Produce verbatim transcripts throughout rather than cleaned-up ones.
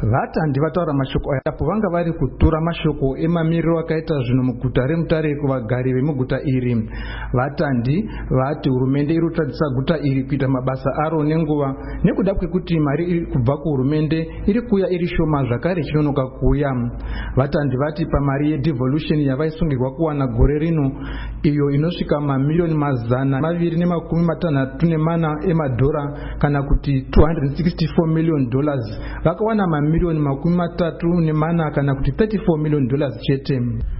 Vatandi vataura mashoko apo vanga vari kutura mashoko emamiriro akaita zvino muguta reMutare kuvagari vemuguta iri. Vatandi vati hurumende iri kutadzisa guta iri kuita mabasa aro nenguva nekuda kwekuti mari iri kubva kuhurumende iri kuuya iri shoma zvakare ichinonoka kuuya. Vatandi vati pamari yedevolution yavaisungirwa kuwana gore rino iyo inosvika mamiliyoni mazana maviri nemakumi matanhatu nemana emadhora kana kuti two hundred sixty-four million dollars vakawana mamiliyoni makumi matatu nemana kana kuti thirty-four million dollars chete.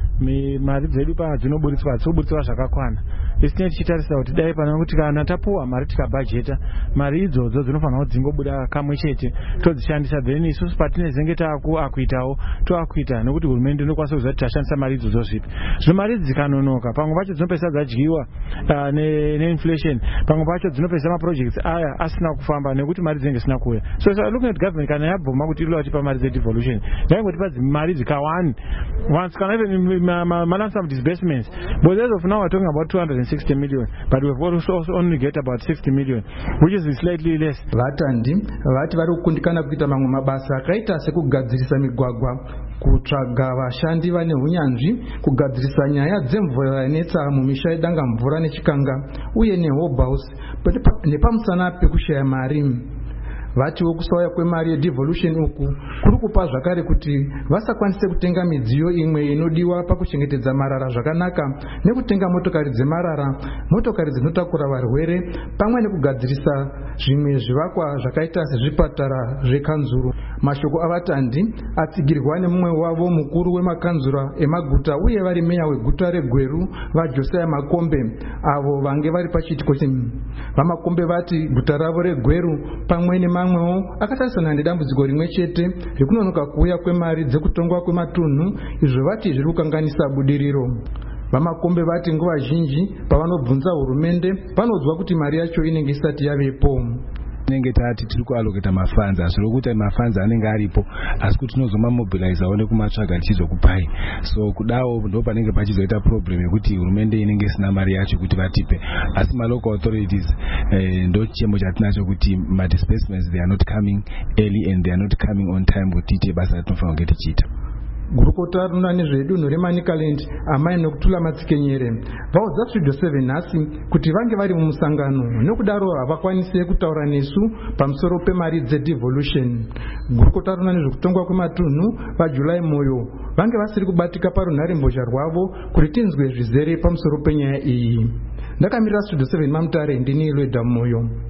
Mari dzedu padzinoburitswa dzoburitswa zvakakwana. Isi tinenge tichitarisa kuti dai pana kuti kana tapuwa mari tikabhajeta mari idzodzo dzinofanira kuti dzingobuda kamwe chete todzishandisa, then isusu patinezenge taakuitawo toakuita nekuti hurumende inokwanisa kuziva kuti tashandisa mari idzodzo zvipi. Zvino mari dzikanonoka pamwe pacho dzinopesa dzadyiwa neinflation, pamwe pacho dzinopesa maprojects aya asina kufamba nekuti mari dzinenge zisina kuuya. So so looking at government kana yabvuma kuti iri vatipa mari dzedevolution ngaingotipa mari dzikawani once kana even balance of disbursements, but as of now we're talking about two hundred sixty million, but we've also only get about sixty million, which is slightly less. Vatandi vati vari kukundikana kuita mamwe mabasa akaita sekugadzirisa migwagwa, kutsvaga vashandi vane hunyanzvi, kugadzirisa nyaya dzemvura yanetsa mumisha yedanga mvura nechikanga uye nehouse nepamusana pekushaya mari. Vatiwo kusauya kwemari yedevolution uku kuri kupa zvakare kuti vasakwanise kutenga midziyo imwe inodiwa pakuchengetedza marara zvakanaka nekutenga motokari dzemarara, motokari dzinotakura varwere pamwe nekugadzirisa zvimwe zvivakwa zvakaita sezvipatara zvekanzuru. Mashoko avatandi atsigirwa nemumwe wavo mukuru wemakanzura emaguta uye vari meya weguta reGweru vaJosiah Makombe avo vange vari pachiitiko chinhu. Vamakombe vati guta ravo reGweru pamwe nemamwewo akatarisana nedambudziko rimwe chete rekunonoka kuuya kwemari dzekutongwa kwematunhu, izvo vati zviri kukanganisa budiriro. Vamakombe vati nguva zhinji pavanobvunza hurumende vanodzwa kuti mari yacho inenge isati yavepo. Nenge tati tiri kualoketa mafanza asi rokuti mafanza anenge aripo asi kuti tinozomamobilize aone kumatsvaga tichizokupai, so kudawo ndo panenge pachizoita problem yekuti hurumende inenge isina mari yacho kuti vatipe, asi malocal authorities eh, ndo chemo chatinacho kuti madisbursements they are not coming early and they are not coming on time kuti tiite basa ratinofanira kunge tichiita. Gurukota runa nezvedunhu reManicaland amai nokutula matsikenyere vaudza Studio seven nhasi kuti vange vari mumusangano nokudaro havakwanise kutaura nesu pamusoro pemari dzedevolution. Gurukota runa nezvekutongwa kwematunhu vaJulai Moyo vange vasiri kubatika parunharembozha rwavo kuti tinzwe zvizere pamusoro penyaya iyi. Ndakamirira Studio seven maMutare ndini Lweda Moyo.